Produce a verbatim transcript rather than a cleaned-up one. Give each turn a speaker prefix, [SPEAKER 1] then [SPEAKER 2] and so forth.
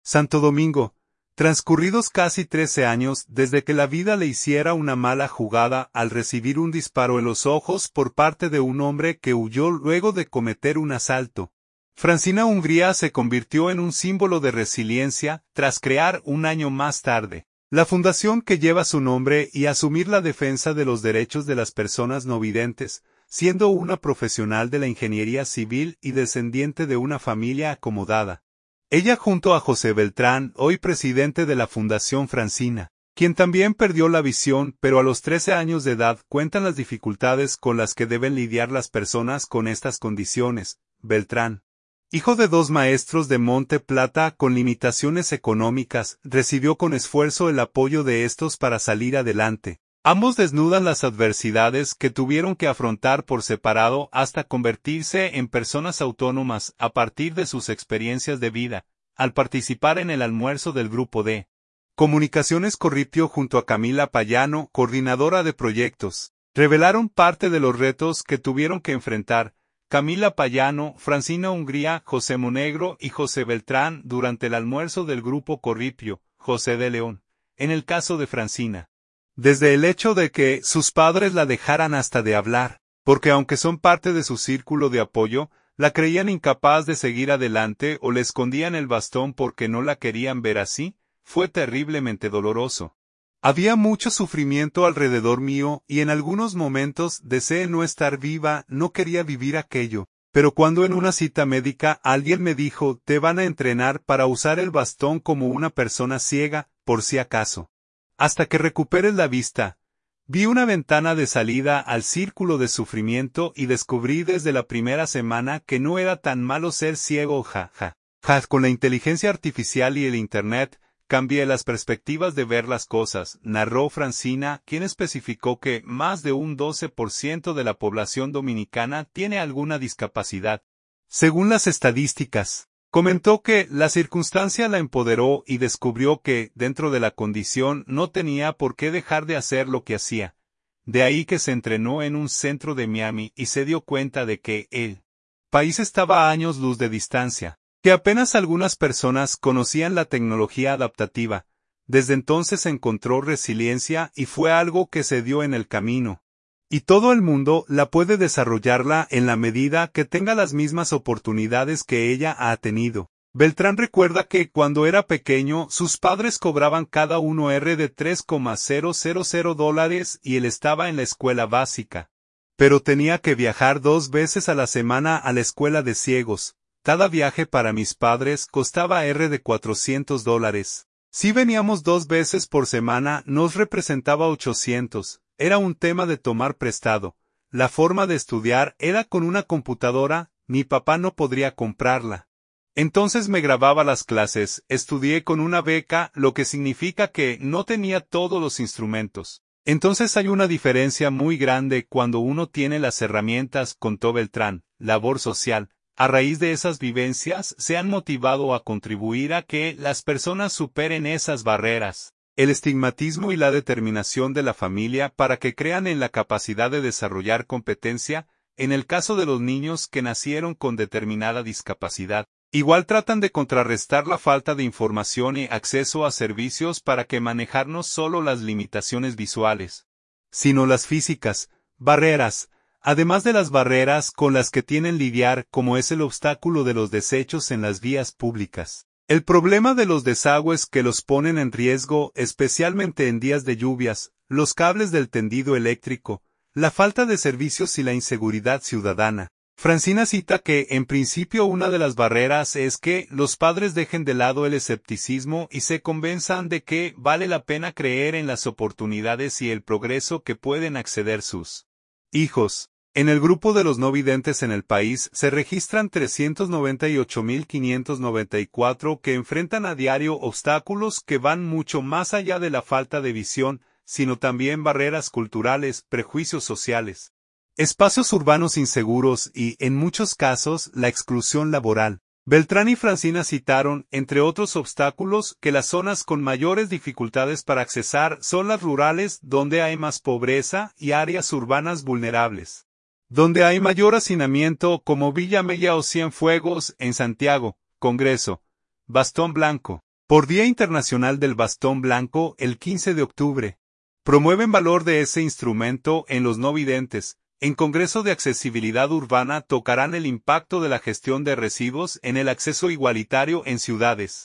[SPEAKER 1] Santo Domingo. Transcurridos casi trece años desde que la vida le hiciera una mala jugada al recibir un disparo en los ojos por parte de un hombre que huyó luego de cometer un asalto. Francina Hungría se convirtió en un símbolo de resiliencia tras crear un año más tarde la fundación que lleva su nombre y asumir la defensa de los derechos de las personas no videntes, siendo una profesional de la ingeniería civil y descendiente de una familia acomodada. Ella junto a José Beltrán, hoy presidente de la Fundación Francina, quien también perdió la visión, pero a los trece años de edad cuentan las dificultades con las que deben lidiar las personas con estas condiciones. Beltrán, hijo de dos maestros de Monte Plata con limitaciones económicas, recibió con esfuerzo el apoyo de estos para salir adelante. Ambos desnudan las adversidades que tuvieron que afrontar por separado hasta convertirse en personas autónomas a partir de sus experiencias de vida, al participar en el almuerzo del Grupo de Comunicaciones Corripio junto a Camila Payano, coordinadora de proyectos. Revelaron parte de los retos que tuvieron que enfrentar Camila Payano, Francina Hungría, José Monegro y José Beltrán durante el almuerzo del Grupo Corripio, José de León. En el caso de Francina, desde el hecho de que sus padres la dejaran hasta de hablar, porque aunque son parte de su círculo de apoyo, la creían incapaz de seguir adelante o le escondían el bastón porque no la querían ver así, fue terriblemente doloroso. Había mucho sufrimiento alrededor mío y en algunos momentos deseé no estar viva, no quería vivir aquello. Pero cuando en una cita médica alguien me dijo, te van a entrenar para usar el bastón como una persona ciega, por si acaso. Hasta que recuperes la vista, vi una ventana de salida al círculo de sufrimiento y descubrí desde la primera semana que no era tan malo ser ciego, ja, ja. Ja, con la inteligencia artificial y el Internet, cambié las perspectivas de ver las cosas, narró Francina, quien especificó que más de un doce por ciento de la población dominicana tiene alguna discapacidad. Según las estadísticas, comentó que la circunstancia la empoderó y descubrió que, dentro de la condición, no tenía por qué dejar de hacer lo que hacía. De ahí que se entrenó en un centro de Miami y se dio cuenta de que el país estaba a años luz de distancia, que apenas algunas personas conocían la tecnología adaptativa. Desde entonces encontró resiliencia y fue algo que se dio en el camino. Y todo el mundo la puede desarrollarla en la medida que tenga las mismas oportunidades que ella ha tenido. Beltrán recuerda que cuando era pequeño sus padres cobraban cada uno R de tres coma cero cero cero dólares y él estaba en la escuela básica. Pero tenía que viajar dos veces a la semana a la escuela de ciegos. Cada viaje para mis padres costaba R de cuatrocientos dólares. Si veníamos dos veces por semana nos representaba ochocientos. Era un tema de tomar prestado. La forma de estudiar era con una computadora, mi papá no podría comprarla. Entonces me grababa las clases, estudié con una beca, lo que significa que no tenía todos los instrumentos. Entonces hay una diferencia muy grande cuando uno tiene las herramientas, contó Beltrán, labor social. A raíz de esas vivencias se han motivado a contribuir a que las personas superen esas barreras, el estigmatismo y la determinación de la familia para que crean en la capacidad de desarrollar competencia, en el caso de los niños que nacieron con determinada discapacidad. Igual tratan de contrarrestar la falta de información y acceso a servicios para que manejar no solo las limitaciones visuales, sino las físicas, barreras, además de las barreras con las que tienen lidiar, como es el obstáculo de los desechos en las vías públicas. El problema de los desagües que los ponen en riesgo, especialmente en días de lluvias, los cables del tendido eléctrico, la falta de servicios y la inseguridad ciudadana. Francina cita que, en principio, una de las barreras es que los padres dejen de lado el escepticismo y se convenzan de que vale la pena creer en las oportunidades y el progreso que pueden acceder sus hijos. En el grupo de los no videntes en el país se registran trescientos noventa y ocho mil quinientos noventa y cuatro que enfrentan a diario obstáculos que van mucho más allá de la falta de visión, sino también barreras culturales, prejuicios sociales, espacios urbanos inseguros y, en muchos casos, la exclusión laboral. Beltrán y Francina citaron, entre otros obstáculos, que las zonas con mayores dificultades para accesar son las rurales, donde hay más pobreza, y áreas urbanas vulnerables, donde hay mayor hacinamiento, como Villa Mella o Cienfuegos, en Santiago, Congreso, Bastón Blanco. Por Día Internacional del Bastón Blanco, el quince de octubre. Promueven valor de ese instrumento en los no videntes. En Congreso de Accesibilidad Urbana tocarán el impacto de la gestión de residuos en el acceso igualitario en ciudades.